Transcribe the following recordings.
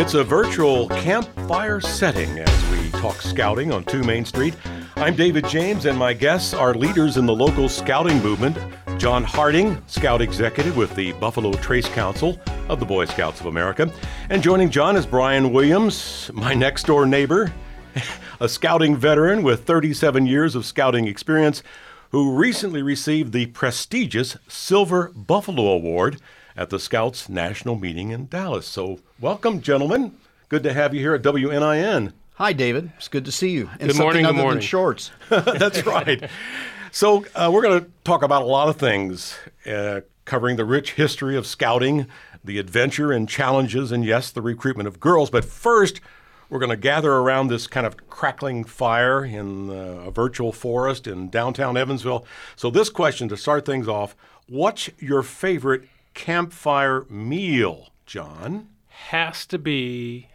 It's a virtual campfire setting as we talk scouting on 2 Main Street. I'm David James, and my guests are leaders in the local scouting movement. John Harding, Scout Executive with the Buffalo Trace Council of the Boy Scouts of America. And joining John is Brian Williams, my next-door neighbor, a scouting veteran with 37 years of scouting experience, who recently received the prestigious Silver Buffalo Award at the Scouts National Meeting in Dallas. So welcome, gentlemen. Good to have you here at WNIN. Hi, David. It's good to see you. And good morning. Something good other morning. than shorts. That's right. So we're going to talk about a lot of things, covering the rich history of scouting, the adventure and challenges, and yes, the recruitment of girls. But first, we're going to gather around this kind of crackling fire in a virtual forest in downtown Evansville. So this question to start things off, what's your favorite campfire meal, John? Has to be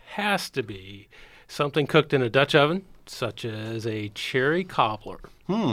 something cooked in a Dutch oven, such as a cherry cobbler.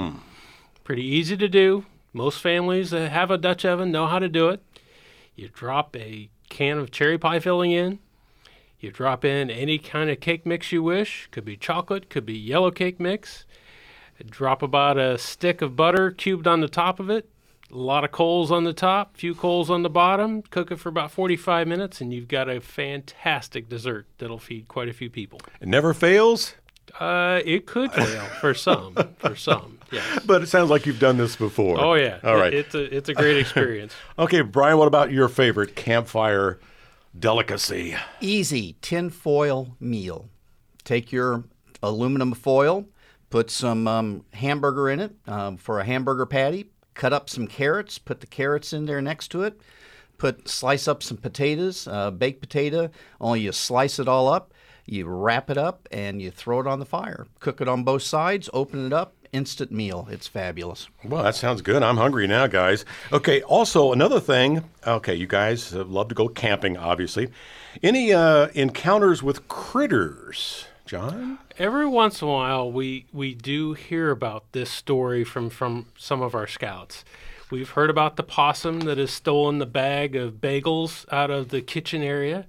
Pretty easy to do. Most families that have a Dutch oven know how to do it. You drop a can of cherry pie filling in. You drop in any kind of cake mix you wish. Could be chocolate, could be yellow cake mix. Drop about a stick of butter cubed on the top of it. A lot of coals on the top, few coals on the bottom. Cook it for about 45 minutes, and you've got a fantastic dessert that'll feed quite a few people. It never fails? It could fail for some, yes. But it sounds like you've done this before. Oh, yeah. All right. It's a great experience. Okay, Brian, what about your favorite campfire delicacy? Easy tinfoil meal. Take your aluminum foil, put some hamburger in it for a hamburger patty. Cut up some carrots, put the carrots in there next to it. Slice up some potatoes, baked potato. Only you slice it all up, you wrap it up, and you throw it on the fire. Cook it on both sides, open it up, instant meal. It's fabulous. Well, that sounds good. I'm hungry now, guys. Okay, also another thing. Okay, you guys love to go camping, obviously. Any encounters with critters, John? Every once in a while, we do hear about this story from some of our scouts. We've heard about the possum that has stolen the bag of bagels out of the kitchen area,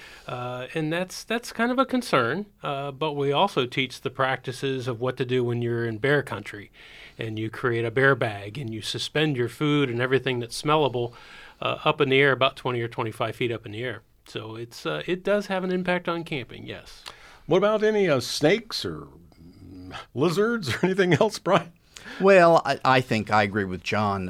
and that's kind of a concern. But we also teach the practices of what to do when you're in bear country, and you create a bear bag, and you suspend your food and everything that's smellable up in the air, about 20 or 25 feet up in the air. So it does have an impact on camping, yes. What about any snakes or lizards or anything else, Brian? Well, I think I agree with John.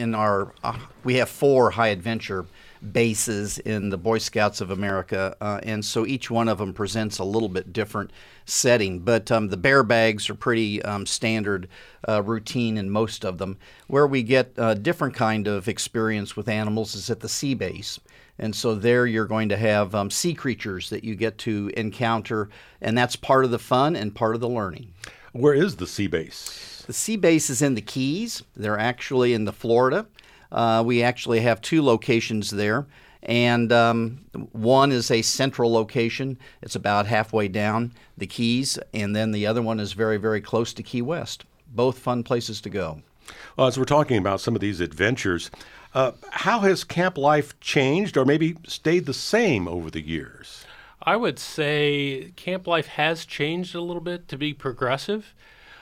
We have 4 high adventure bases in the Boy Scouts of America, and so each one of them presents a little bit different setting. But the bear bags are pretty standard routine in most of them. Where we get a different kind of experience with animals is at the sea base. And so there you're going to have sea creatures that you get to encounter, and that's part of the fun and part of the learning. Where is the sea base? The sea base is in the Keys. They're actually in the Florida. We actually have 2 locations there, and one is a central location. It's about halfway down the Keys, and then the other one is very, very close to Key West. Both fun places to go. Well, as we're talking about some of these adventures, how has camp life changed or maybe stayed the same over the years? I would say camp life has changed a little bit to be progressive.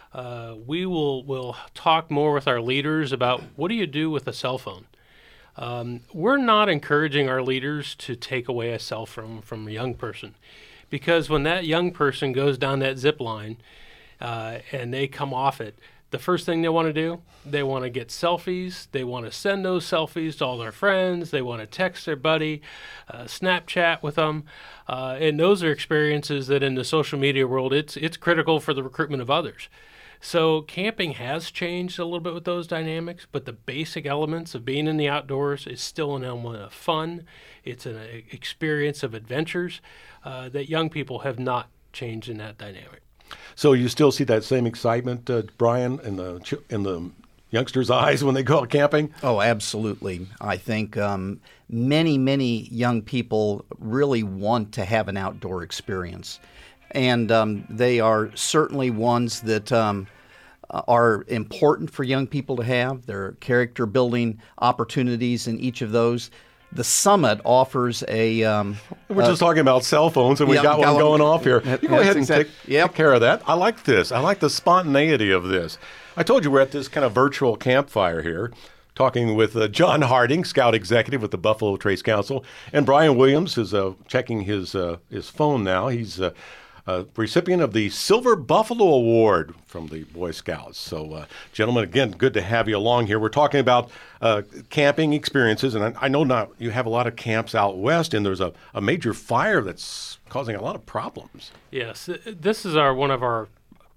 We'll talk more with our leaders about what do you do with a cell phone. We're not encouraging our leaders to take away a cell phone from a young person, because when that young person goes down that zip line and they come off it, the first thing they want to do, they want to get selfies. They want to send those selfies to all their friends. They want to text their buddy, Snapchat with them. And those are experiences that in the social media world, it's critical for the recruitment of others. So camping has changed a little bit with those dynamics, but the basic elements of being in the outdoors is still an element of fun. It's an experience of adventures that young people have not changed in that dynamic. So you still see that same excitement, Brian, in the youngsters' eyes when they go out camping? Oh, absolutely. I think many young people really want to have an outdoor experience. And they are certainly ones that are important for young people to have. There are character building opportunities in each of those. The summit offers a. We're just talking about cell phones, and we yeah, got one going off here. That- You go that's ahead and exact- take care of that. I like this. I like the spontaneity of this. I told you we're at this kind of virtual campfire here, talking with John Harding, Scout Executive with the Buffalo Trace Council, and Brian Williams is checking his phone now. He's recipient of the Silver Buffalo Award from the Boy Scouts. So, gentlemen, again, good to have you along here. We're talking about camping experiences, and I know now you have a lot of camps out west, and there's a major fire that's causing a lot of problems. Yes, this is one of our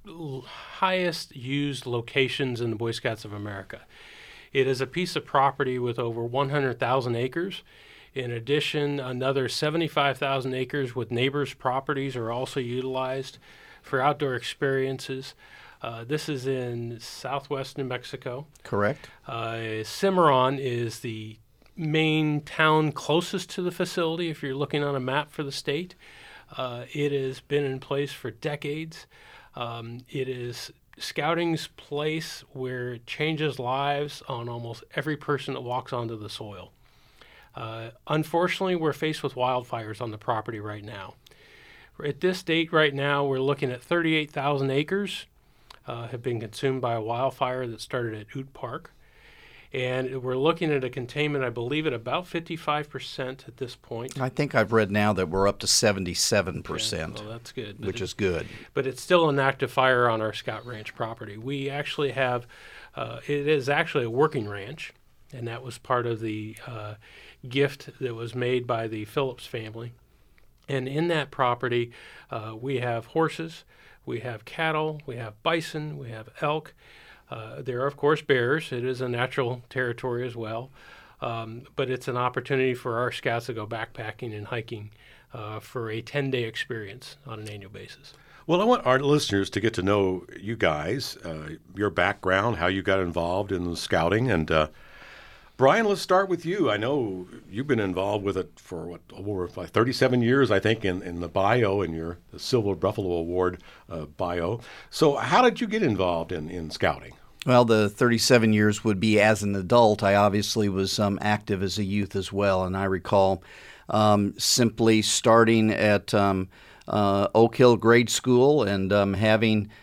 highest used locations in the Boy Scouts of America. It is a piece of property with over 100,000 acres. In addition, another 75,000 acres with neighbors' properties are also utilized for outdoor experiences. This is in southwest New Mexico. Correct. Cimarron is the main town closest to the facility if you're looking on a map for the state. It has been in place for decades. It is scouting's place where it changes lives on almost every person that walks onto the soil. Unfortunately, we're faced with wildfires on the property right now. At this date right now, we're looking at 38,000 acres have been consumed by a wildfire that started at Ute Park. And we're looking at a containment, I believe, at about 55% at this point. I think I've read now that we're up to 77%, Well, that's good. which is good. But it's still an active fire on our Scout Ranch property. We actually have, it is actually a working ranch, and that was part of the gift that was made by the Phillips family. And in that property, we have horses, we have cattle, we have bison, we have elk. There are, of course, bears. It is a natural territory as well. But it's an opportunity for our scouts to go backpacking and hiking for a 10-day experience on an annual basis. Well, I want our listeners to get to know you guys, your background, how you got involved in scouting. And Brian, let's start with you. I know you've been involved with it for over 37 years, I think, in the bio, in your Silver Buffalo Award bio. So how did you get involved in scouting? Well, the 37 years would be as an adult. I obviously was active as a youth as well, and I recall simply starting at Oak Hill Grade School and having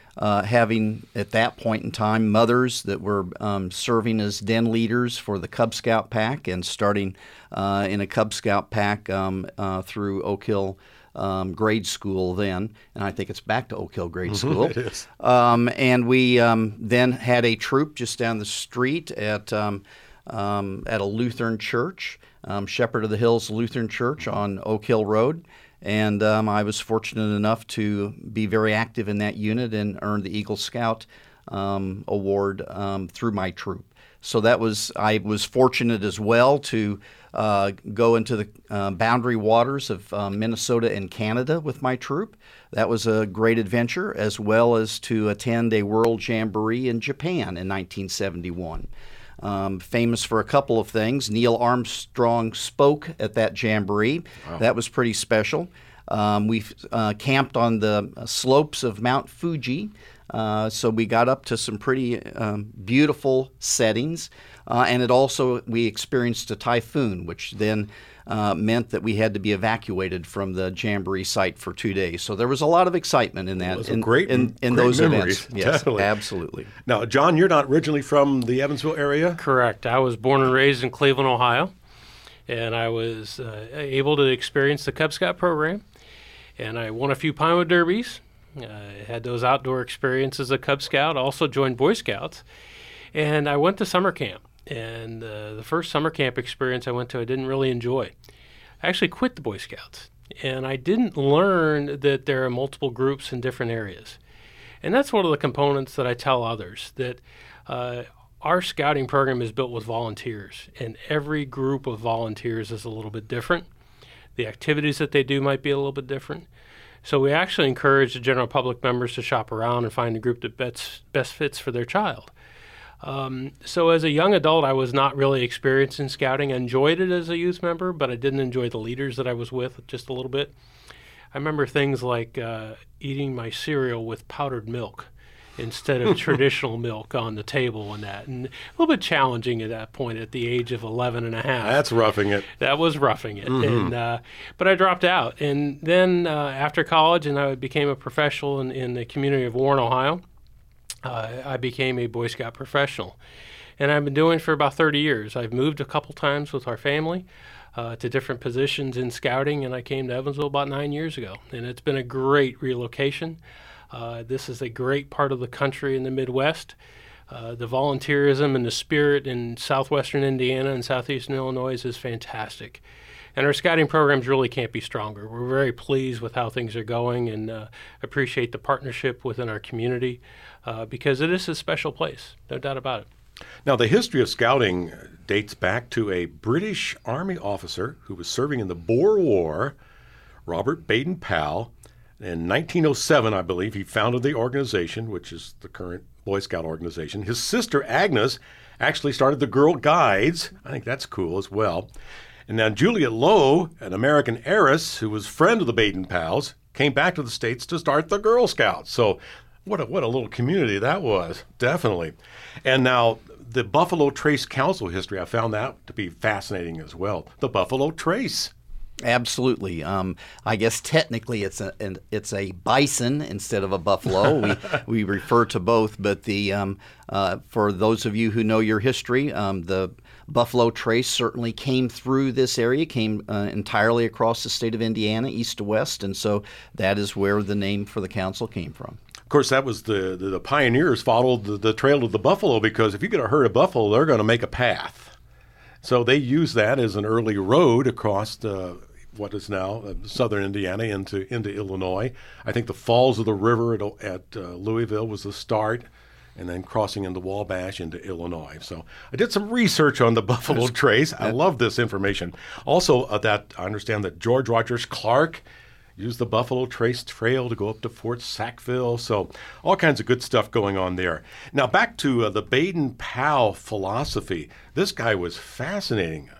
at that point in time mothers that were serving as den leaders for the Cub Scout pack and starting in a Cub Scout pack through Oak Hill grade school then, and I think it's back to Oak Hill Grade School. It is. And we then had a troop just down the street at a Lutheran church, Shepherd of the Hills Lutheran Church on Oak Hill Road. And I was fortunate enough to be very active in that unit and earn the Eagle Scout award through my troop. So I was fortunate as well to go into the boundary waters of Minnesota and Canada with my troop. That was a great adventure, as well as to attend a World Jamboree in Japan in 1971. Famous for a couple of things. Neil Armstrong spoke at that jamboree. Wow. That was pretty special. We camped on the slopes of Mount Fuji, so we got up to some pretty beautiful settings. And we experienced a typhoon, which then meant that we had to be evacuated from the jamboree site for 2 days. So there was a lot of excitement in that. Great those memories. events. Yes, Definitely. Absolutely. Now, John, you're not originally from the Evansville area? Correct. I was born and raised in Cleveland, Ohio, and I was able to experience the Cub Scout program, and I won a few Pinewood Derbies. I had those outdoor experiences as a Cub Scout, also joined Boy Scouts, and I went to summer camp. And the first summer camp experience I went to, I didn't really enjoy. I actually quit the Boy Scouts, and I didn't learn that there are multiple groups in different areas. And that's one of the components that I tell others, that our scouting program is built with volunteers, and every group of volunteers is a little bit different. The activities that they do might be a little bit different. So we actually encourage the general public members to shop around and find a group that best fits for their child. So as a young adult, I was not really experienced in scouting. I enjoyed it as a youth member, but I didn't enjoy the leaders that I was with just a little bit. I remember things like eating my cereal with powdered milk instead of traditional milk on the table and that. And a little bit challenging at that point at the age of 11 and a half. That's roughing it. That was roughing it. And, but I dropped out. And then after college, and I became a professional in the community of Warren, Ohio, I became a Boy Scout professional. And I've been doing it for about 30 years. I've moved a couple times with our family to different positions in scouting, and I came to Evansville about 9 years ago. And it's been a great relocation. This is a great part of the country in the Midwest. The volunteerism and the spirit in southwestern Indiana and southeastern Illinois is fantastic. And our scouting programs really can't be stronger. We're very pleased with how things are going and appreciate the partnership within our community because it is a special place, no doubt about it. Now, the history of scouting dates back to a British Army officer who was serving in the Boer War, Robert Baden-Powell. In 1907, I believe, he founded the organization, which is the current Boy Scout organization. His sister, Agnes, actually started the Girl Guides. I think that's cool as well. And now Juliet Lowe, an American heiress who was friend of the Baden-Powells, came back to the States to start the Girl Scouts. So what a little community that was, definitely. And now the Buffalo Trace Council history, I found that to be fascinating as well. The Buffalo Trace. Absolutely. I guess technically it's a bison instead of a buffalo. We refer to both, but for those of you who know your history, the Buffalo Trace certainly came through this area, came entirely across the state of Indiana, east to west, and so that is where the name for the council came from. Of course, that was the pioneers followed the trail of the buffalo, because if you get a herd of buffalo, they're going to make a path. So they used that as an early road across what is now southern Indiana into Illinois. I think the falls of the river at Louisville was the start, and then crossing into Wabash into Illinois. So I did some research on the Buffalo Trace. I love this information. Also, that I understand that George Rogers Clark used the Buffalo Trace Trail to go up to Fort Sackville. So all kinds of good stuff going on there. Now back to the Baden-Powell philosophy. This guy was fascinating.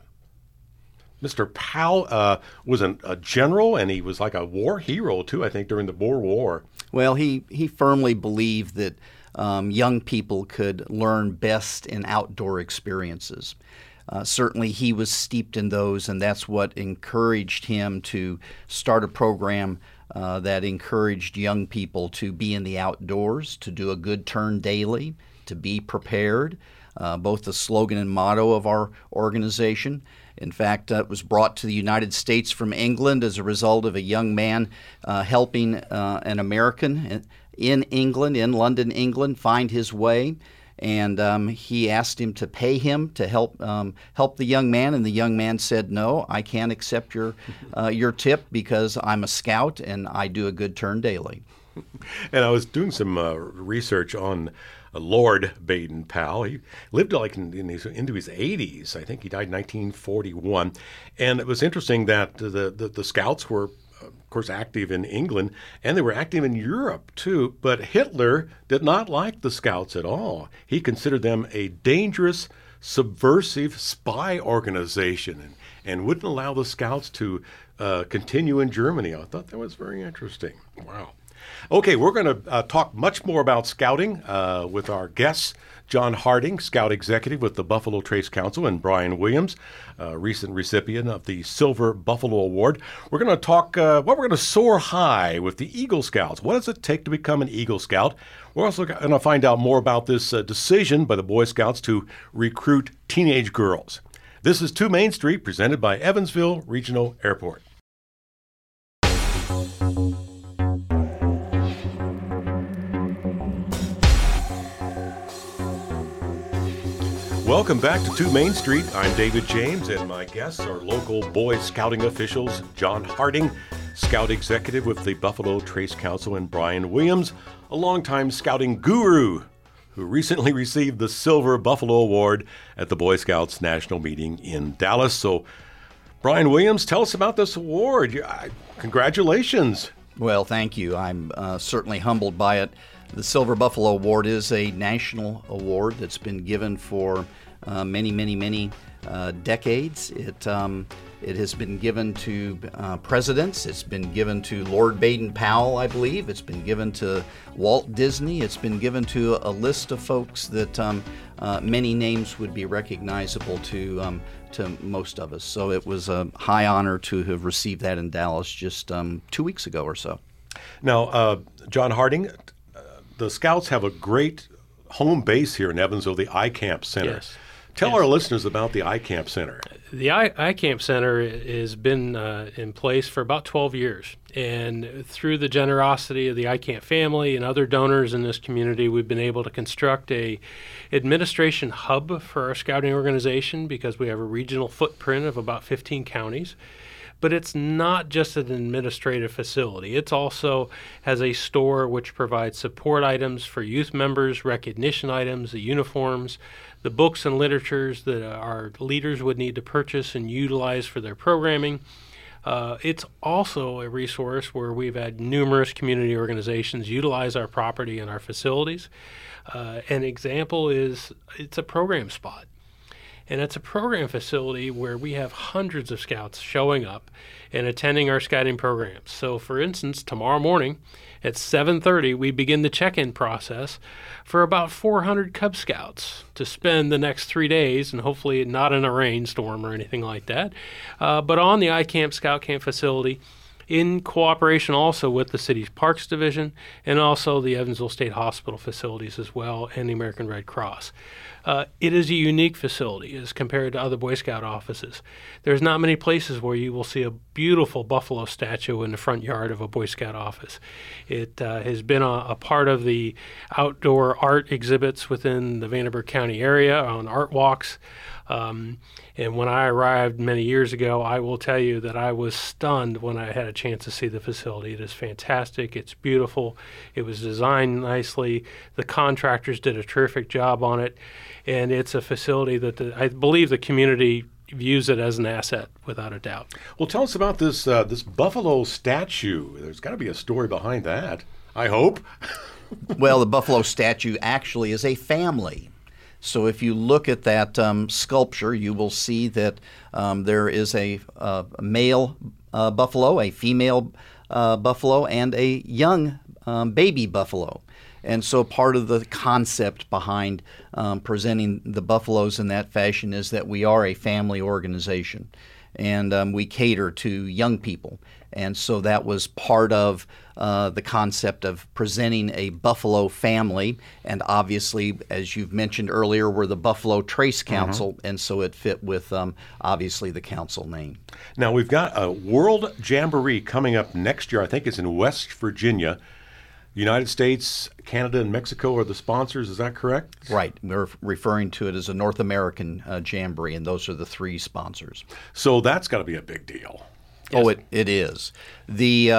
Mr. Powell was a general, and he was like a war hero too, I think, during the Boer War. Well, he firmly believed that young people could learn best in outdoor experiences. Certainly he was steeped in those, and that's what encouraged him to start a program that encouraged young people to be in the outdoors, to do a good turn daily, to be prepared, both the slogan and motto of our organization. In fact, it was brought to the United States from England as a result of a young man helping an American in England, in London, England, find his way. And he asked him to pay him to help the young man, and the young man said, "No, I can't accept your tip because I'm a scout and I do a good turn daily." And I was doing some research on Lord Baden-Powell. He lived into his 80s. I think he died in 1941. And it was interesting that the Scouts were, of course, active in England, and they were active in Europe too. But Hitler did not like the Scouts at all. He considered them a dangerous, subversive spy organization and wouldn't allow the Scouts to continue in Germany. I thought that was very interesting. Wow. Okay, we're going to talk much more about scouting with our guests, John Harding, Scout Executive with the Buffalo Trace Council, and Brian Williams, recent recipient of the Silver Buffalo Award. We're going to talk, we're going to soar high with the Eagle Scouts. What does it take to become an Eagle Scout? We're also going to find out more about this decision by the Boy Scouts to recruit teenage girls. This is 2 Main Street, presented by Evansville Regional Airport. Welcome back to 2 Main Street. I'm David James, and my guests are local Boy Scouting officials, John Harding, Scout Executive with the Buffalo Trace Council, and Brian Williams, a longtime scouting guru who recently received the Silver Buffalo Award at the Boy Scouts National Meeting in Dallas. So, Brian Williams, tell us about this award. Congratulations. Well, thank you. I'm certainly humbled by it. The Silver Buffalo Award is a national award that's been given for many decades. It has been given to presidents. It's been given to Lord Baden-Powell, I believe. It's been given to Walt Disney. It's been given to a list of folks that many names would be recognizable to most of us. So it was a high honor to have received that in Dallas just 2 weeks ago or so. Now, John Harding, the Scouts have a great home base here in Evansville, the iCamp Center. Yes. Tell our listeners about the iCamp Center. The iCamp Center has been in place for about 12 years. And through the generosity of the iCamp family and other donors in this community, we've been able to construct a administration hub for our scouting organization because we have a regional footprint of about 15 counties. But it's not just an administrative facility. It also has a store which provides support items for youth members, recognition items, the uniforms, the books and literatures that our leaders would need to purchase and utilize for their programming. It's also a resource where we've had numerous community organizations utilize our property and our facilities. An example is it's a program spot. And it's a program facility where we have hundreds of scouts showing up and attending our scouting programs. So, for instance, tomorrow morning at 7:30, we begin the check-in process for about 400 Cub Scouts to spend the next 3 days, and hopefully not in a rainstorm or anything like that, but on the iCamp Scout Camp facility, in cooperation also with the city's Parks Division and also the Evansville State Hospital facilities as well and the American Red Cross. It is a unique facility as compared to other Boy Scout offices. There's not many places where you will see a beautiful buffalo statue in the front yard of a Boy Scout office. It has been a part of the outdoor art exhibits within the Vanderburgh County area on art walks. And when I arrived many years ago, I will tell you that I was stunned when I had a chance to see the facility. It is fantastic. It's beautiful. It was designed nicely. The contractors did a terrific job on it. And it's a facility that I believe the community views it as an asset, without a doubt. Well, tell us about this buffalo statue. There's got to be a story behind that, I hope. Well, the buffalo statue actually is a family. So if you look at that sculpture, you will see that there is a male buffalo, a female buffalo, and a young baby buffalo. And so part of the concept behind presenting the buffaloes in that fashion is that we are a family organization, and we cater to young people. And so that was part of the concept of presenting a buffalo family. And obviously, as you've mentioned earlier, we're the Buffalo Trace Council, and so it fit with obviously the council name. Now, we've got a World Jamboree coming up next year. I think it's in West Virginia. United States, Canada, and Mexico are the sponsors. Is that correct? Right. We're referring to it as a North American Jamboree, and those are the three sponsors. So that's got to be a big deal. Yes. Oh, it is. The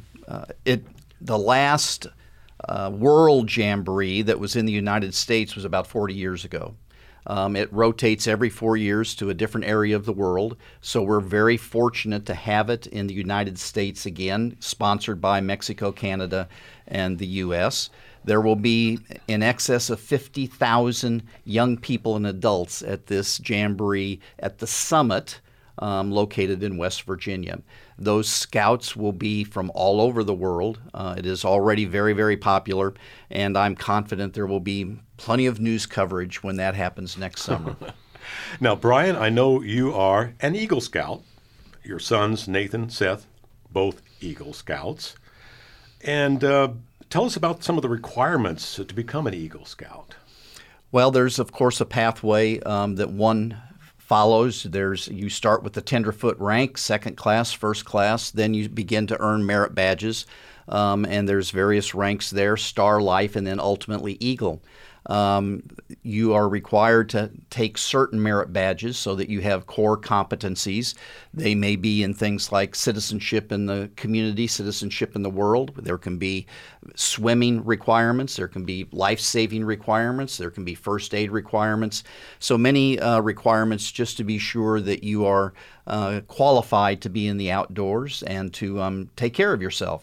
last World Jamboree that was in the United States was about 40 years ago. It rotates every 4 years to a different area of the world, so we're very fortunate to have it in the United States again, sponsored by Mexico, Canada, and the U.S. There will be in excess of 50,000 young people and adults at this Jamboree at the summit located in West Virginia. Those scouts will be from all over the world. It is already very, very popular, and I'm confident there will be plenty of news coverage when that happens next summer. Now, Brian, I know you are an Eagle Scout. Your sons, Nathan, Seth, both Eagle Scouts. And tell us about some of the requirements to become an Eagle Scout. Well, there's, of course, a pathway that one follows. You start with the tenderfoot rank, second class, first class, then you begin to earn merit badges, and there's various ranks there, Star, Life, and then ultimately Eagle. You are required to take certain merit badges so that you have core competencies. They may be in things like citizenship in the community, citizenship in the world. There can be swimming requirements. There can be life-saving requirements. There can be first aid requirements. So many requirements just to be sure that you are qualified to be in the outdoors and to take care of yourself.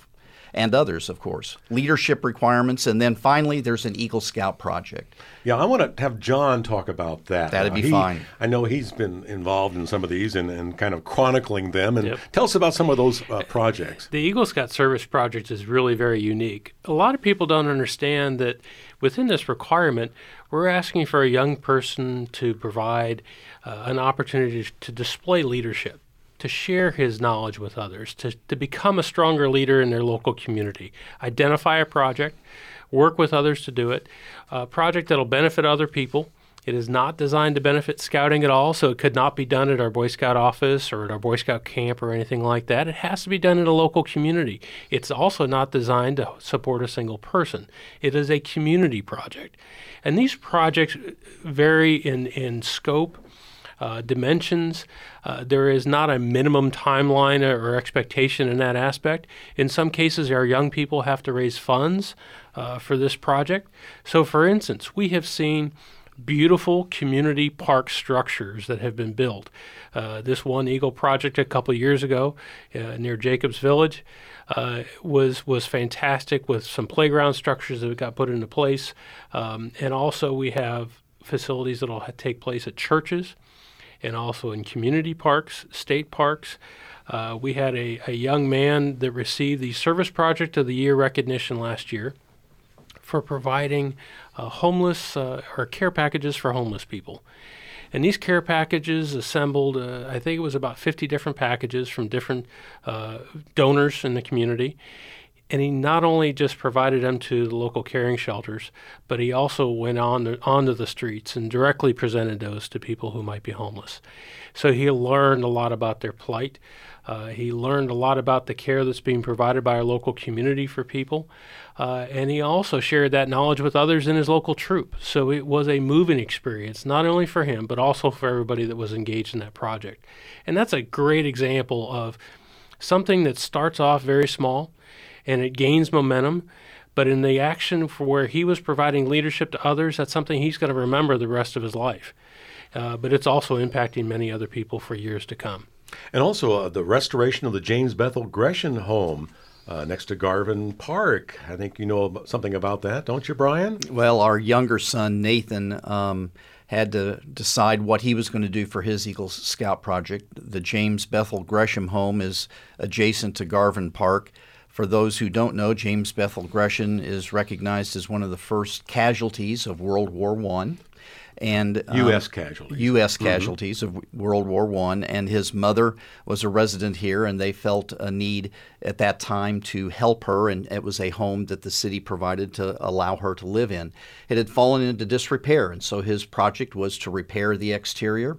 and others, of course. Leadership requirements, and then finally there's an Eagle Scout project. Yeah, I want to have John talk about that. That'd be fine. I know he's been involved in some of these and kind of chronicling them. And Yep. tell us about some of those projects. The Eagle Scout Service Project is really very unique. A lot of people don't understand that within this requirement, we're asking for a young person to provide an opportunity to display leadership, to share his knowledge with others, to become a stronger leader in their local community, identify a project, work with others to do it, a project that'll benefit other people. It is not designed to benefit Scouting at all, so it could not be done at our Boy Scout office or at our Boy Scout camp or anything like that. It has to be done in a local community. It's also not designed to support a single person. It is a community project. And these projects vary in scope, dimensions. There is not a minimum timeline or expectation in that aspect. In some cases, our young people have to raise funds for this project. So, for instance, we have seen beautiful community park structures that have been built. This one Eagle project a couple of years ago near Jacobs Village was fantastic with some playground structures that got put into place. And also we have facilities that will take place at churches and also in community parks, state parks. We had a young man that received the Service Project of the Year recognition last year for providing homeless or care packages for homeless people. And these care packages assembled, I think it was about 50 different packages from different donors in the community. And he not only just provided them to the local caring shelters, but he also went onto the streets and directly presented those to people who might be homeless. So he learned a lot about their plight. He learned a lot about the care that's being provided by our local community for people. And he also shared that knowledge with others in his local troop. So it was a moving experience, not only for him, but also for everybody that was engaged in that project. And that's a great example of something that starts off very small and it gains momentum. But in the action for where he was providing leadership to others, that's something he's going to remember the rest of his life. But it's also impacting many other people for years to come. And also the restoration of the James Bethel Gresham home next to Garvin Park. I think you know something about that, don't you, Brian? Well, our younger son, Nathan, had to decide what he was going to do for his Eagle Scout project. The James Bethel Gresham home is adjacent to Garvin Park. For those who don't know, James Bethel Gresham is recognized as one of the first casualties of World War I. And U.S. casualties. U.S. casualties of World War I, and his mother was a resident here, and they felt a need at that time to help her, and it was a home that the city provided to allow her to live in. It had fallen into disrepair, and so his project was to repair the exterior,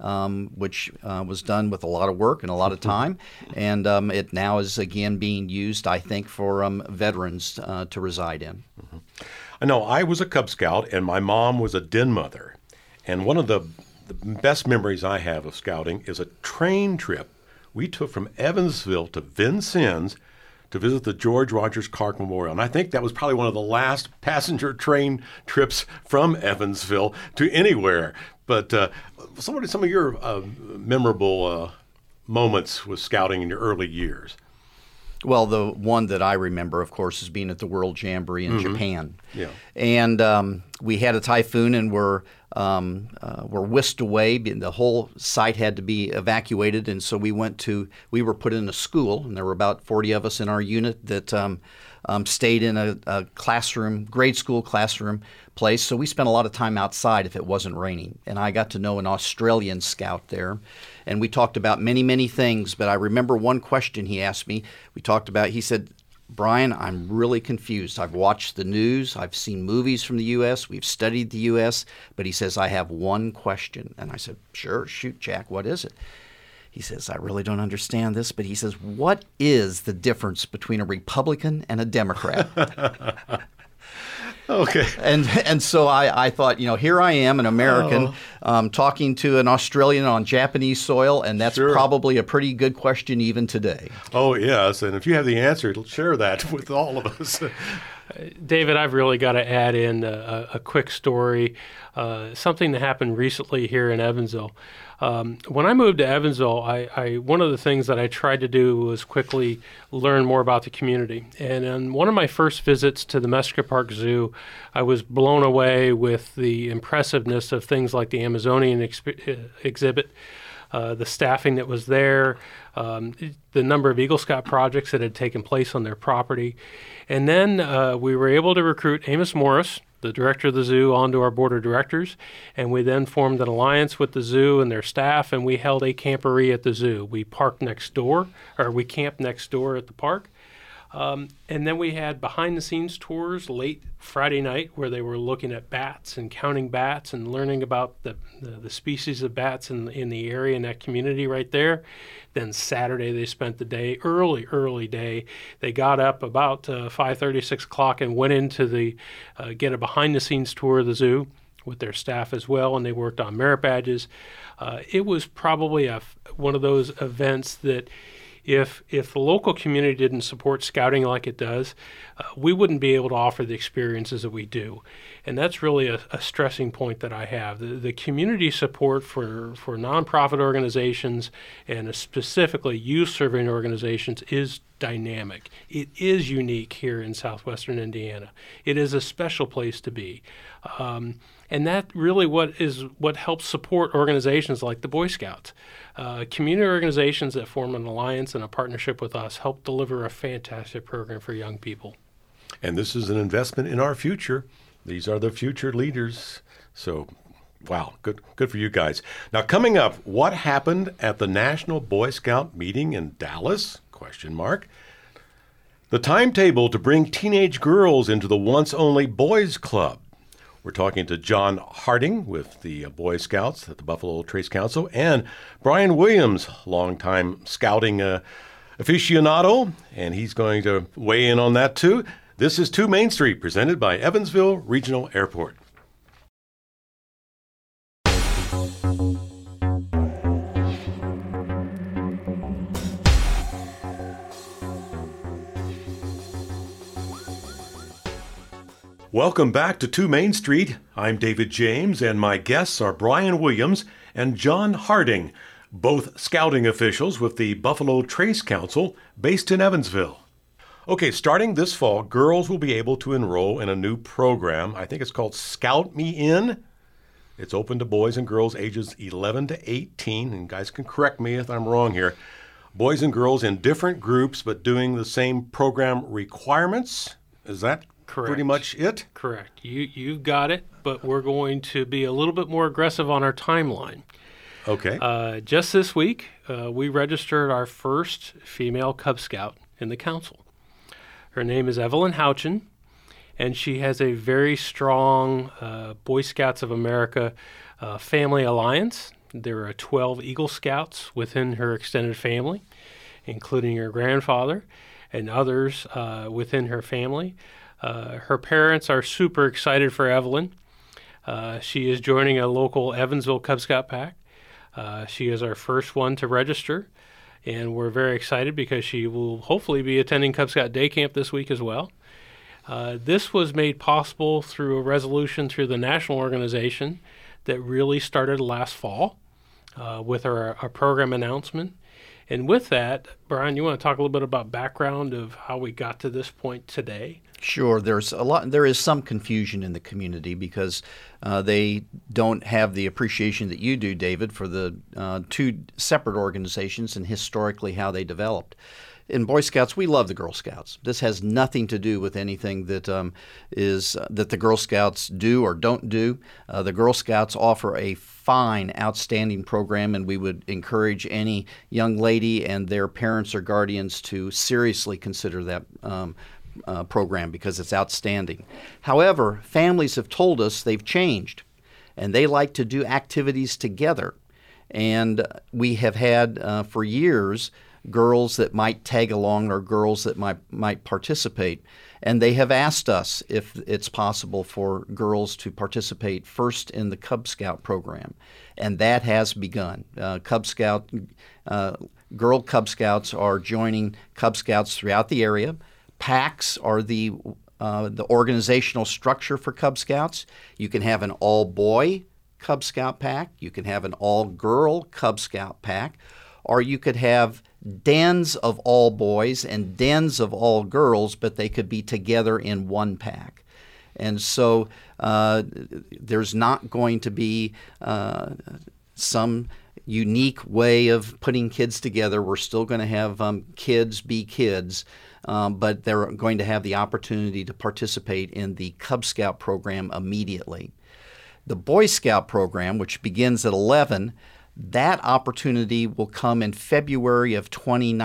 which was done with a lot of work and a lot of time, and it now is again being used, I think, for veterans to reside in. Mm-hmm. I know I was a Cub Scout, and my mom was a den mother. And one of the best memories I have of scouting is a train trip we took from Evansville to Vincennes to visit the George Rogers Clark Memorial. And I think that was probably one of the last passenger train trips from Evansville to anywhere. But some of your memorable moments with scouting in your early years. Well, the one that I remember, of course, is being at the World Jamboree in Japan. Yeah. And we had a typhoon and were whisked away. The whole site had to be evacuated, and so we were put in a school, and there were about 40 of us in our unit that stayed in a classroom, grade school classroom place. So we spent a lot of time outside if it wasn't raining. And I got to know an Australian scout there. And we talked about many, many things. But I remember one question he asked me. He said, Brian, I'm really confused. I've watched the news. I've seen movies from the U.S. We've studied the U.S. But he says, I have one question. And I said, sure, shoot, Jack, what is it? He says, I really don't understand this, but he says, what is the difference between a Republican and a Democrat? Okay. And so I thought, here I am, an American, talking to an Australian on Japanese soil, and that's probably a pretty good question even today. Oh, yes. And if you have the answer, share that with all of us. David, I've really got to add in a quick story, something that happened recently here in Evansville. When I moved to Evansville, one of the things that I tried to do was quickly learn more about the community. And on one of my first visits to the Mesquite Park Zoo, I was blown away with the impressiveness of things like the Amazonian exhibit, the staffing that was there, the number of Eagle Scout projects that had taken place on their property. And then we were able to recruit Amos Morris, the director of the zoo, onto our board of directors, and we then formed an alliance with the zoo and their staff, and we held a camporee at the zoo. We camped next door at the park. And then we had behind-the-scenes tours late Friday night where they were looking at bats and counting bats and learning about the species of bats in the area, in that community right there. Then Saturday they spent the day, early day. They got up about 5:30, 6 o'clock and went into get a behind-the-scenes tour of the zoo with their staff as well, and they worked on merit badges. It was probably one of those events that if the local community didn't support scouting like it does, we wouldn't be able to offer the experiences that we do. And that's really a stressing point that I have. The community support for nonprofit organizations and specifically youth serving organizations is dynamic. It is unique here in southwestern Indiana. It is a special place to be. And that really what helps support organizations like the Boy Scouts. Community organizations that form an alliance and a partnership with us help deliver a fantastic program for young people. And this is an investment in our future. These are the future leaders. So, wow, good for you guys. Now, coming up, what happened at the National Boy Scout meeting in Dallas? ? The timetable to bring teenage girls into the once-only Boys Club. We're talking to John Harding with the Boy Scouts at the Buffalo Trace Council, and Brian Williams, longtime scouting aficionado, and he's going to weigh in on that too. This is 2 Main Street, presented by Evansville Regional Airport. Welcome back to 2 Main Street. I'm David James, and my guests are Brian Williams and John Harding, both scouting officials with the Buffalo Trace Council based in Evansville. Okay, starting this fall, girls will be able to enroll in a new program. I think it's called Scout Me In. It's open to boys and girls ages 11 to 18, and guys can correct me if I'm wrong here. Boys and girls in different groups, but doing the same program requirements. Is that Correct. Pretty much it? Correct. You've got it, but we're going to be a little bit more aggressive on our timeline. Okay. Just this week, we registered our first female Cub Scout in the council. Her name is Evelyn Houchin, and she has a very strong Boy Scouts of America family alliance. There are 12 Eagle Scouts within her extended family, including her grandfather and others within her family. Her parents are super excited for Evelyn. She is joining a local Evansville Cub Scout pack. She is our first one to register, and we're very excited because she will hopefully be attending Cub Scout Day Camp this week as well. This was made possible through a resolution through the national organization that really started last fall with our program announcement. And with that, Brian, you want to talk a little bit about background of how we got to this point today? Sure. There is some confusion in the community because they don't have the appreciation that you do, David, for the 2 separate organizations and historically how they developed. In Boy Scouts, we love the Girl Scouts. This has nothing to do with anything that that the Girl Scouts do or don't do. The Girl Scouts offer a fine, outstanding program, and we would encourage any young lady and their parents or guardians to seriously consider that program because it's outstanding. However, families have told us they've changed, and they like to do activities together. And we have had for years girls that might tag along or girls that might participate. And they have asked us if it's possible for girls to participate first in the Cub Scout program. And that has begun. Girl Cub Scouts are joining Cub Scouts throughout the area. Packs are the the organizational structure for Cub Scouts. You can have an all-boy Cub Scout pack, you can have an all-girl Cub Scout pack, or you could have dens of all boys and dens of all girls, but they could be together in one pack. And so there's not going to be some unique way of putting kids together. We're still going to have kids be kids, but they're going to have the opportunity to participate in the Cub Scout program immediately. The Boy Scout program, which begins at 11, that opportunity will come in February of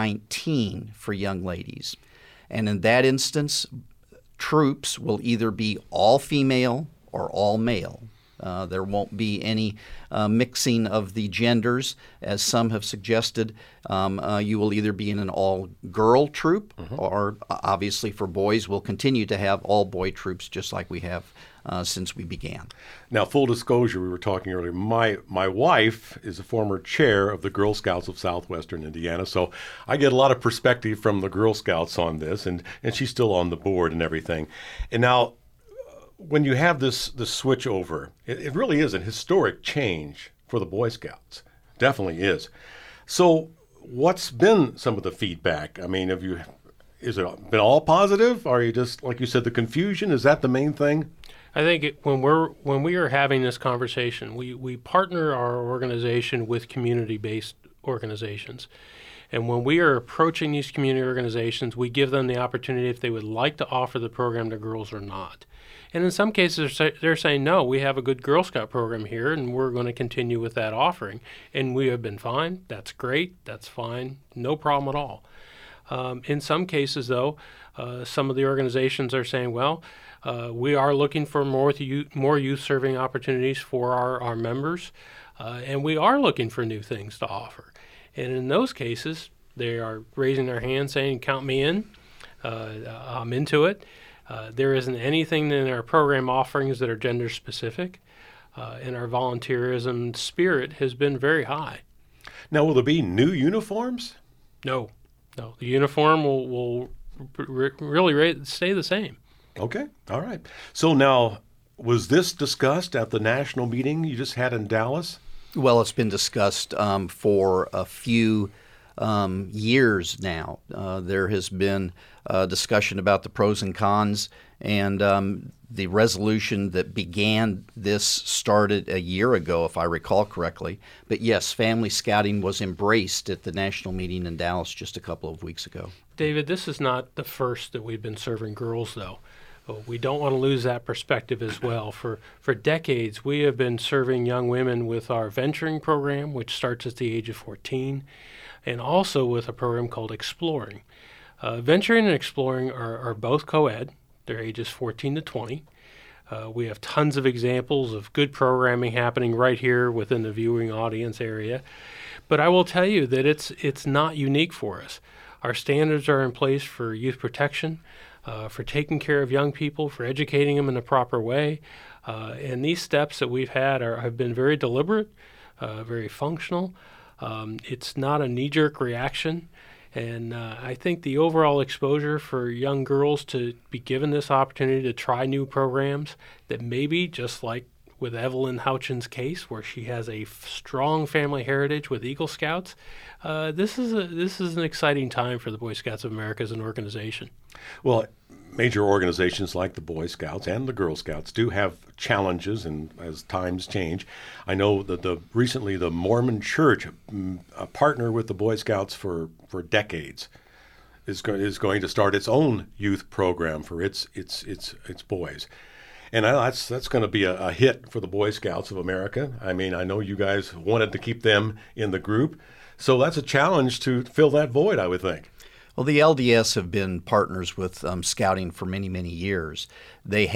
2019 for young ladies. And in that instance, troops will either be all female or all male. There won't be any mixing of the genders, as some have suggested. You will either be in an all-girl troop, or obviously for boys, we'll continue to have all-boy troops just like we have since we began. Now, full disclosure, we were talking earlier, my wife is a former chair of the Girl Scouts of Southwestern Indiana, so I get a lot of perspective from the Girl Scouts on this, and she's still on the board and everything. And now, when you have this switch over, it really is a historic change for the Boy Scouts. Definitely is. So what's been some of the feedback? I mean, is it been all positive? Or are you just, like you said, the confusion? Is that the main thing? I think when we are having this conversation, we partner our organization with community-based organizations. And when we are approaching these community organizations, we give them the opportunity if they would like to offer the program to girls or not. And in some cases, they're saying, no, we have a good Girl Scout program here, and we're going to continue with that offering. And we have been fine. That's great. That's fine. No problem at all. In some cases, though, some of the organizations are saying, well, we are looking for more youth-serving opportunities for our members, and we are looking for new things to offer. And in those cases, they are raising their hand saying, count me in. I'm into it. There isn't anything in our program offerings that are gender specific, and our volunteerism spirit has been very high. Now, will there be new uniforms? No. The uniform will really stay the same. Okay, all right. So now, was this discussed at the national meeting you just had in Dallas? Well, it's been discussed for a few years now. There has been discussion about the pros and cons, and the resolution that began this started a year ago, if I recall correctly. But yes, family scouting was embraced at the national meeting in Dallas just a couple of weeks ago. David, this is not the first that we've been serving girls, though. We don't want to lose that perspective as well. For decades, we have been serving young women with our venturing program, which starts at the age of 14, and also with a program called Exploring. Venturing and Exploring are both co-ed. They're ages 14 to 20. We have tons of examples of good programming happening right here within the viewing audience area. But I will tell you that it's not unique for us. Our standards are in place for youth protection, for taking care of young people, for educating them in a proper way. And these steps that we've had have been very deliberate, very functional. It's not a knee-jerk reaction. And I think the overall exposure for young girls to be given this opportunity to try new programs that maybe, just like with Evelyn Houchin's case, where she has a strong family heritage with Eagle Scouts, this is an exciting time for the Boy Scouts of America as an organization. Well, major organizations like the Boy Scouts and the Girl Scouts do have challenges, and as times change, I know that recently the Mormon Church, a partner with the Boy Scouts for decades, is going to start its own youth program for its boys. And that's going to be a hit for the Boy Scouts of America. I mean, I know you guys wanted to keep them in the group, so that's a challenge to fill that void, I would think. Well, the LDS have been partners with Scouting for many, many years. They're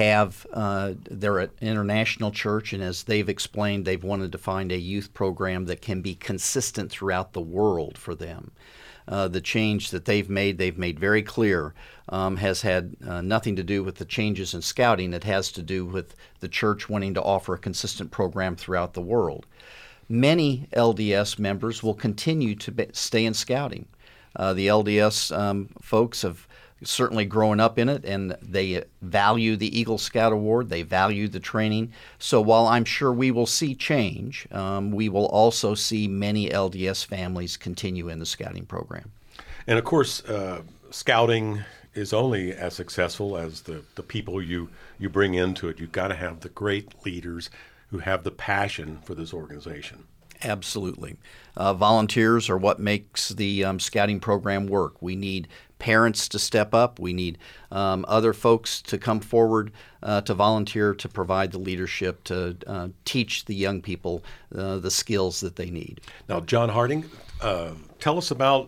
an international church, and as they've explained, they've wanted to find a youth program that can be consistent throughout the world for them. The change that they've made very clear, has had nothing to do with the changes in Scouting. It has to do with the church wanting to offer a consistent program throughout the world. Many LDS members will continue to stay in Scouting. The LDS folks have certainly growing up in it, and they value the Eagle Scout Award. They value the training. So while I'm sure we will see change, we will also see many LDS families continue in the scouting program. And of course, scouting is only as successful as the people you bring into it. You've got to have the great leaders who have the passion for this organization. Absolutely. Volunteers are what makes the scouting program work. We need parents to step up. We need other folks to come forward to volunteer, to provide the leadership, to teach the young people the skills that they need. Now, John Harding, tell us about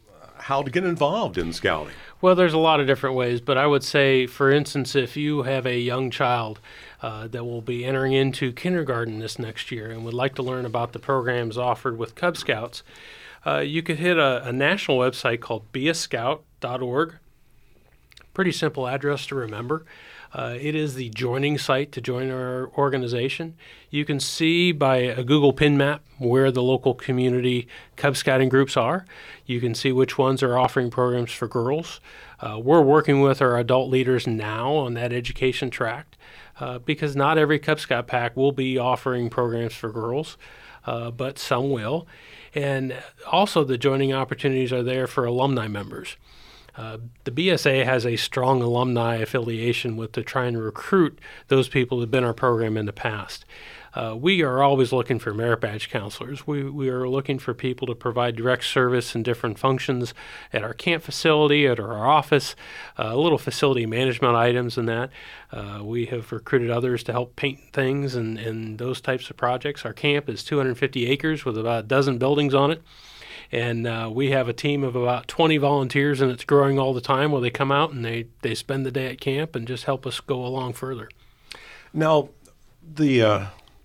how to get involved in scouting. Well, there's a lot of different ways, but I would say, for instance, if you have a young child that will be entering into kindergarten this next year and would like to learn about the programs offered with Cub Scouts, you could hit a national website called beascout.org. Pretty simple address to remember. It is the joining site to join our organization. You can see by a Google Pin map where the local community Cub Scouting groups are. You can see which ones are offering programs for girls. We're working with our adult leaders now on that education track because not every Cub Scout pack will be offering programs for girls, but some will. And also the joining opportunities are there for alumni members. The BSA has a strong alumni affiliation with to try and recruit those people who have been in our program in the past. We are always looking for merit badge counselors. We are looking for people to provide direct service and different functions at our camp facility, at our office, little facility management items and that. We have recruited others to help paint things and those types of projects. Our camp is 250 acres with about a dozen buildings on it. And we have a team of about 20 volunteers, and it's growing all the time where they come out and they spend the day at camp and just help us go along further. Now, the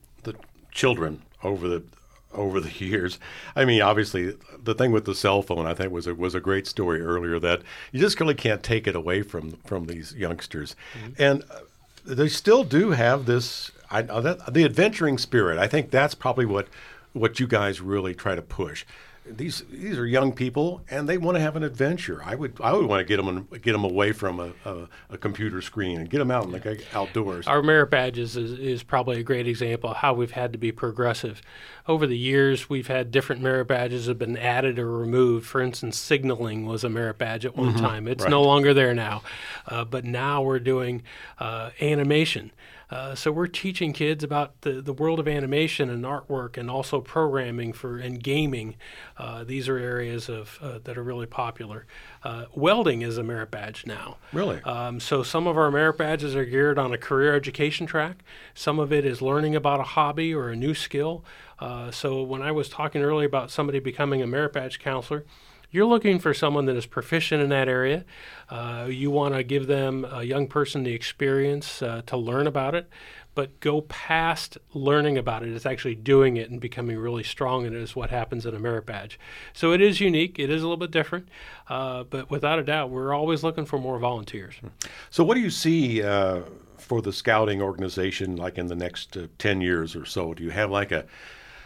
children over the years, I mean, obviously, the thing with the cell phone, I think, was a great story earlier that you just really can't take it away from these youngsters. Mm-hmm. And they still do have this, the adventuring spirit. I think that's probably what you guys really try to push. These are young people, and they want to have an adventure. I would want to get them away from a computer screen and get them out in the outdoors. Our merit badges is probably a great example of how we've had to be progressive. Over the years, we've had different merit badges have been added or removed. For instance, signaling was a merit badge at one time. It's no longer there now, but now we're doing animation. So we're teaching kids about the world of animation and artwork, and also programming and gaming. These are areas that are really popular. Welding is a merit badge now. Really? So some of our merit badges are geared on a career education track. Some of it is learning about a hobby or a new skill. So when I was talking earlier about somebody becoming a merit badge counselor, you're looking for someone that is proficient in that area. You want to give them, a young person, the experience to learn about it, but go past learning about it. It's actually doing it and becoming really strong in it is what happens in a merit badge. So it is unique. It is a little bit different, but without a doubt, we're always looking for more volunteers. So what do you see for the scouting organization like in the next 10 years or so? Do you have like a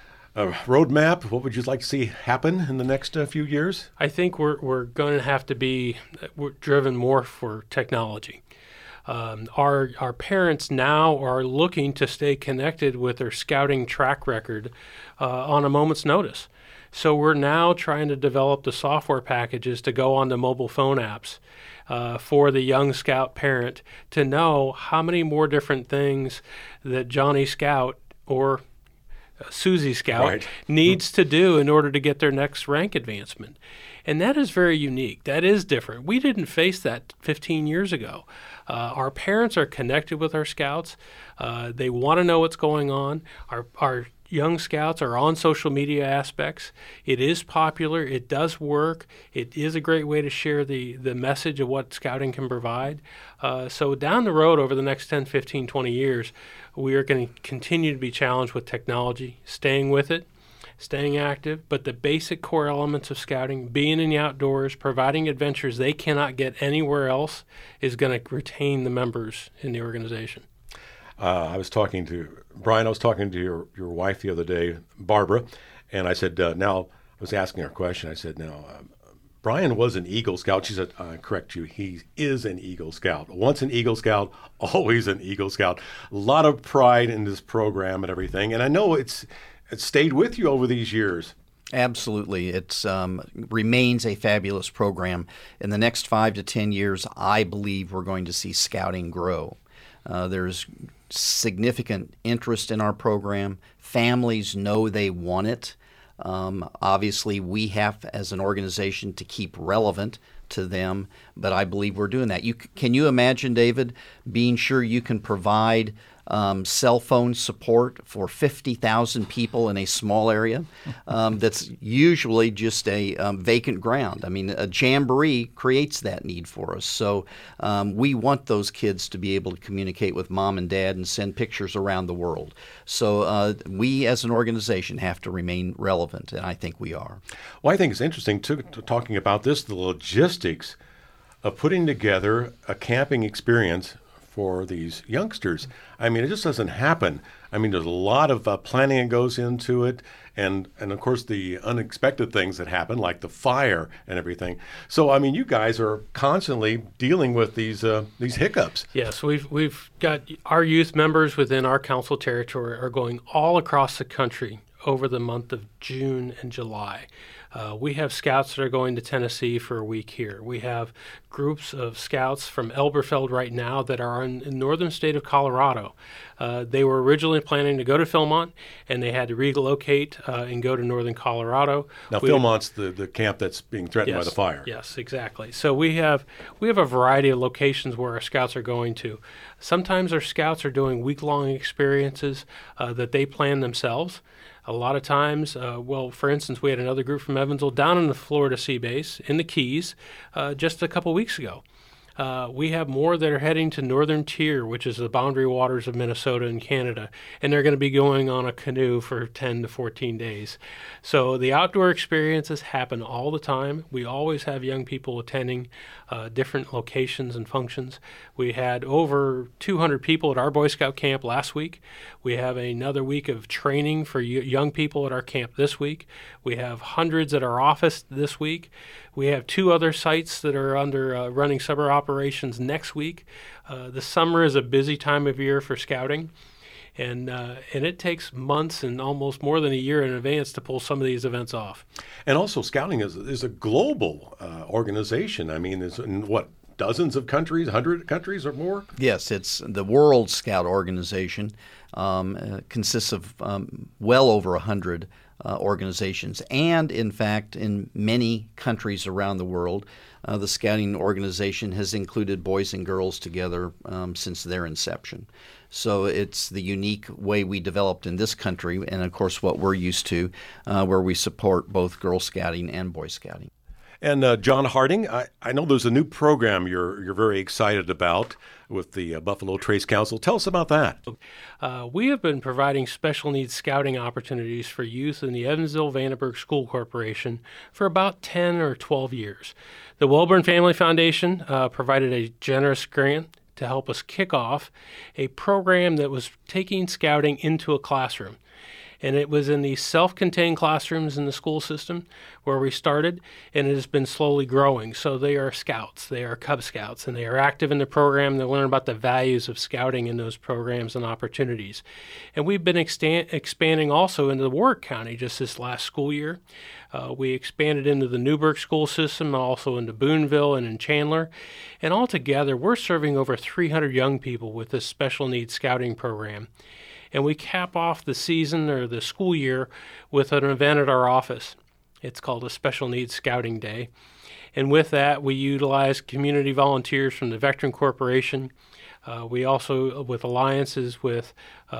roadmap? What would you like to see happen in the next few years? I think we're going to have to be driven more for technology. Our parents now are looking to stay connected with their scouting track record on a moment's notice. So we're now trying to develop the software packages to go on the mobile phone apps for the young scout parent to know how many more different things that Johnny Scout or Susie Scout needs to do in order to get their next rank advancement. And that is very unique. That is different. We didn't face that 15 years ago. Our parents are connected with our scouts. They want to know what's going on. Our young scouts are on social media aspects. It is popular. It does work. It is a great way to share the message of what scouting can provide. So down the road over the next 10, 15, 20 years, we are going to continue to be challenged with technology, staying with it, staying active, but the basic core elements of scouting, being in the outdoors, providing adventures they cannot get anywhere else, is going to retain the members in the organization. I was talking to your wife the other day, Barbara, and I said, now, I was asking her a question. I said, now, Brian was an Eagle Scout. She said, I correct you, he is an Eagle Scout. Once an Eagle Scout, always an Eagle Scout. A lot of pride in this program and everything. And I know it's stayed with you over these years. Absolutely. It remains a fabulous program. In the next 5 to 10 years, I believe we're going to see Scouting grow. There's significant interest in our program. Families know they want it. Obviously, we have, as an organization, to keep relevant to them, but I believe we're doing that. Can you imagine, David, being sure you can provide cell phone support for 50,000 people in a small area that's usually just a vacant ground? I mean, a jamboree creates that need for us. So we want those kids to be able to communicate with mom and dad and send pictures around the world. So we as an organization have to remain relevant, and I think we are. Well, I think it's interesting, too, talking about this, the logistics of putting together a camping experience for these youngsters. I mean, it just doesn't happen. I mean, there's a lot of planning that goes into it, and of course the unexpected things that happen, like the fire and everything. So, I mean, you guys are constantly dealing with these hiccups. Yes, we've got our youth members within our council territory are going all across the country over the month of June and July. We have scouts that are going to Tennessee for a week here. We have groups of scouts from Elberfeld right now that are in the northern state of Colorado. They were originally planning to go to Philmont, and they had to relocate and go to northern Colorado. Now, Philmont's the camp that's being threatened by the fire. Yes, exactly. So we have a variety of locations where our scouts are going to. Sometimes our scouts are doing week-long experiences that they plan themselves. A lot of times, for instance, we had another group from Evansville down in the Florida Sea Base in the Keys just a couple weeks ago. We have more that are heading to Northern Tier, which is the boundary waters of Minnesota and Canada, and they're going to be going on a canoe for 10 to 14 days. So the outdoor experiences happen all the time. We always have young people attending different locations and functions. We had over 200 people at our Boy Scout camp last week. We have another week of training for young people at our camp this week. We have hundreds at our office this week. We have 2 other sites that are under running summer operations next week. The summer is a busy time of year for scouting, and it takes months and almost more than a year in advance to pull some of these events off. And also, scouting is a global organization. I mean, it's in dozens of countries, 100 countries or more? Yes, it's the World Scout Organization. Consists of well over 100 organizations, and in fact, in many countries around the world, the Scouting organization has included boys and girls together since their inception. So it's the unique way we developed in this country, and of course what we're used to, where we support both Girl Scouting and Boy Scouting. And John Harding, I know there's a new program you're very excited about with the Buffalo Trace Council. Tell us about that. We have been providing special needs scouting opportunities for youth in the Evansville-Vandenberg School Corporation for about 10 or 12 years. The Welborn Family Foundation provided a generous grant to help us kick off a program that was taking scouting into a classroom. And it was in these self-contained classrooms in the school system where we started, and it has been slowly growing. So they are scouts, they are Cub Scouts, and they are active in the program. They learn about the values of scouting in those programs and opportunities. And we've been expanding also into the Warwick County just this last school year. We expanded into the Newburgh school system, also into Boonville and in Chandler. And altogether, we're serving over 300 young people with this special needs scouting program. And we cap off the season or the school year with an event at our office. It's called a Special Needs Scouting Day. And with that, we utilize community volunteers from the Vectren Corporation. We also, with alliances with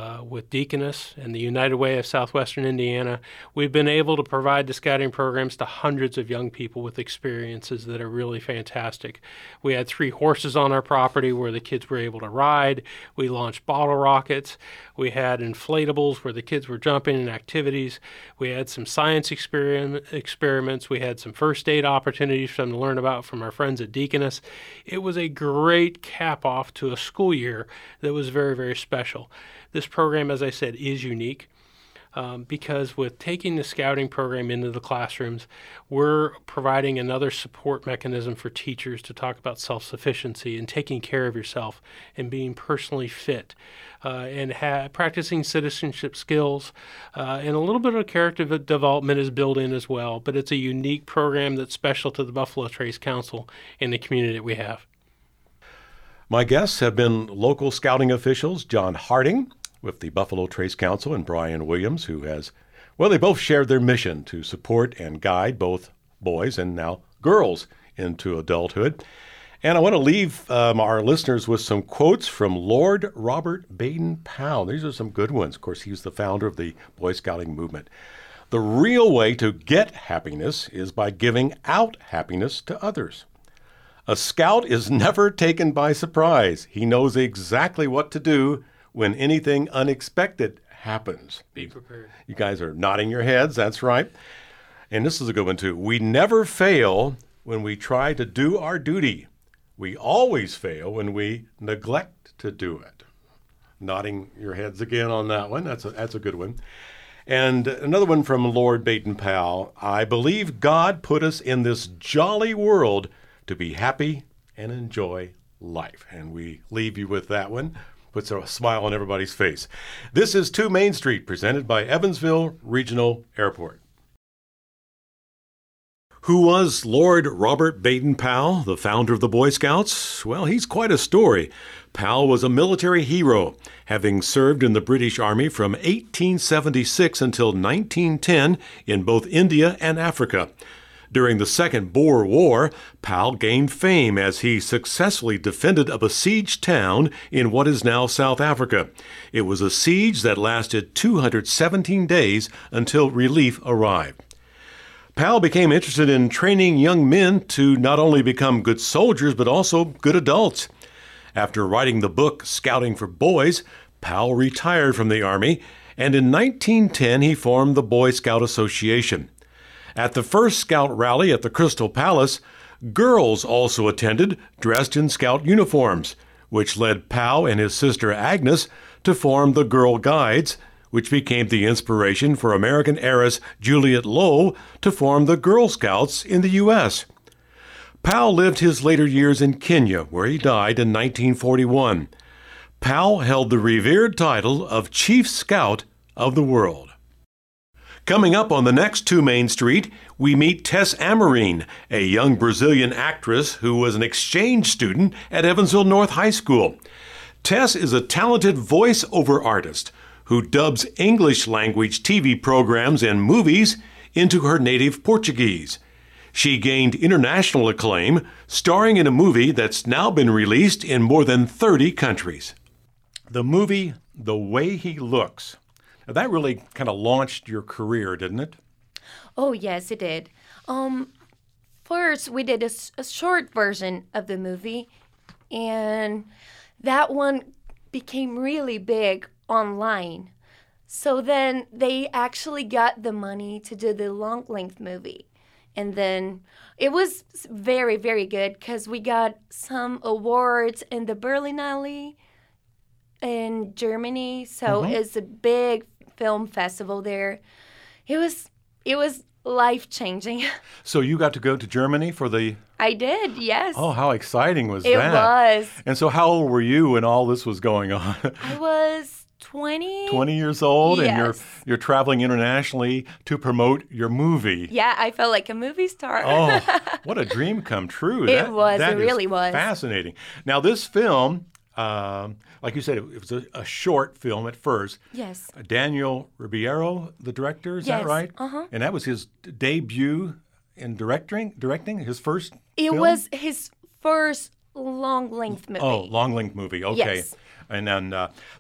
Deaconess and the United Way of Southwestern Indiana, we've been able to provide the scouting programs to hundreds of young people with experiences that are really fantastic. We had 3 horses on our property where the kids were able to ride. We launched bottle rockets. We had inflatables where the kids were jumping in activities. We had some science experiments. We had some first aid opportunities for them to learn about from our friends at Deaconess. It was a great cap-off to a school year that was very, very special. This program, as I said, is unique. because with taking the scouting program into the classrooms, we're providing another support mechanism for teachers to talk about self-sufficiency and taking care of yourself and being personally fit and practicing citizenship skills. And a little bit of character development is built in as well, but it's a unique program that's special to the Buffalo Trace Council and the community that we have. My guests have been local scouting officials John Harding with the Buffalo Trace Council and Brian Williams, who has, well, they both shared their mission to support and guide both boys and now girls into adulthood. And I want to leave our listeners with some quotes from Lord Robert Baden-Powell. These are some good ones. Of course, he's the founder of the Boy Scouting movement. The real way to get happiness is by giving out happiness to others. A scout is never taken by surprise. He knows exactly what to do when anything unexpected happens. Be prepared. You guys are nodding your heads. That's right. And this is a good one, too. We never fail when we try to do our duty. We always fail when we neglect to do it. Nodding your heads again on that one. That's a good one. And another one from Lord Baden-Powell. I believe God put us in this jolly world to be happy and enjoy life. And we leave you with that one. Puts a smile on everybody's face. This is 2 Main Street, presented by Evansville Regional Airport. Who was Lord Robert Baden-Powell, the founder of the Boy Scouts? Well, he's quite a story. Powell was a military hero, having served in the British Army from 1876 until 1910 in both India and Africa. During the Second Boer War, Powell gained fame as he successfully defended a besieged town in what is now South Africa. It was a siege that lasted 217 days until relief arrived. Powell became interested in training young men to not only become good soldiers, but also good adults. After writing the book Scouting for Boys, Powell retired from the Army, and in 1910 he formed the Boy Scout Association. At the first Scout rally at the Crystal Palace, girls also attended, dressed in Scout uniforms, which led Powell and his sister Agnes to form the Girl Guides, which became the inspiration for American heiress Juliet Lowe to form the Girl Scouts in the U.S. Powell lived his later years in Kenya, where he died in 1941. Powell held the revered title of Chief Scout of the World. Coming up on the next 2 Main Street, we meet Tess Amorim, a young Brazilian actress who was an exchange student at Evansville North High School. Tess is a talented voice-over artist who dubs English language TV programs and movies into her native Portuguese. She gained international acclaim, starring in a movie that's now been released in more than 30 countries. The movie, The Way He Looks. Now, that really kind of launched your career, didn't it? Oh, yes, it did. First, we did a short version of the movie, and that one became really big online. So then they actually got the money to do the long-length movie. And then it was very, very good because we got some awards in the Berlinale in Germany. So it's a big film festival there. It was life-changing. So you got to go to Germany for the... I did, yes. Oh, how exciting was it that? It was. And so how old were you when all this was going on? I was 20. 20 years old, yes. And you're traveling internationally to promote your movie. Yeah, I felt like a movie star. Oh, what a dream come true. It really was. Fascinating. Now, this film, like you said, it was a short film at first. Yes. Daniel Ribeiro, the director, is that right? Uh-huh. And that was his debut in directing, his first It film? was his first long-length movie. Oh, long-length movie. Okay. Yes. And then,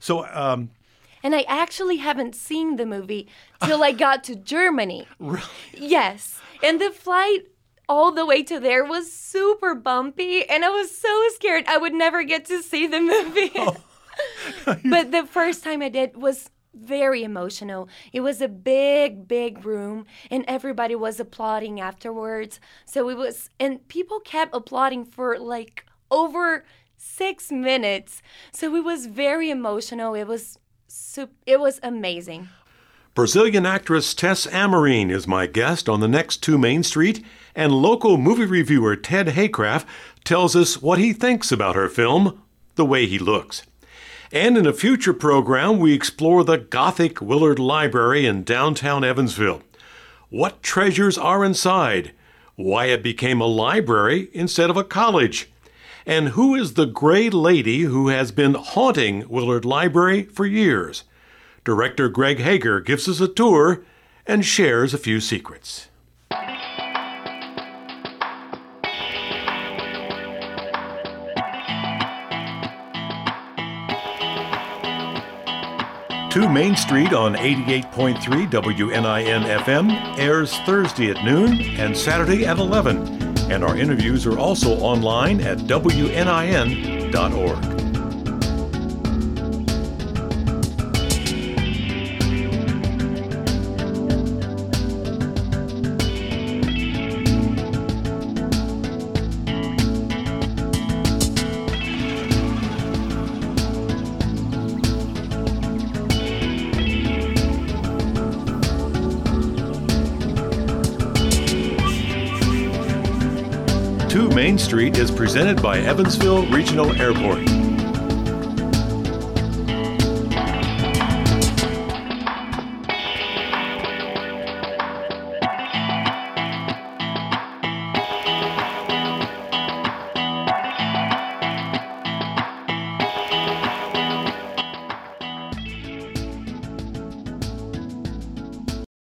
and I actually haven't seen the movie till I got to Germany. Really? Yes. And the flight all the way to there was super bumpy, and I was so scared I would never get to see the movie. Oh. But the first time I did was very emotional. It was a big, big room, and everybody was applauding afterwards. So it was, and people kept applauding for like over 6 minutes. So it was very emotional. It was amazing. Brazilian actress Tess Amorim is my guest on the next 2 Main Street, and local movie reviewer Ted Haycraft tells us what he thinks about her film, The Way He Looks. And in a future program, we explore the Gothic Willard Library in downtown Evansville. What treasures are inside? Why it became a library instead of a college? And who is the gray lady who has been haunting Willard Library for years? Director Greg Hager gives us a tour and shares a few secrets. 2 Main Street on 88.3 WNIN FM airs Thursday at noon and Saturday at 11. And our interviews are also online at WNIN.org. Main Street is presented by Evansville Regional Airport.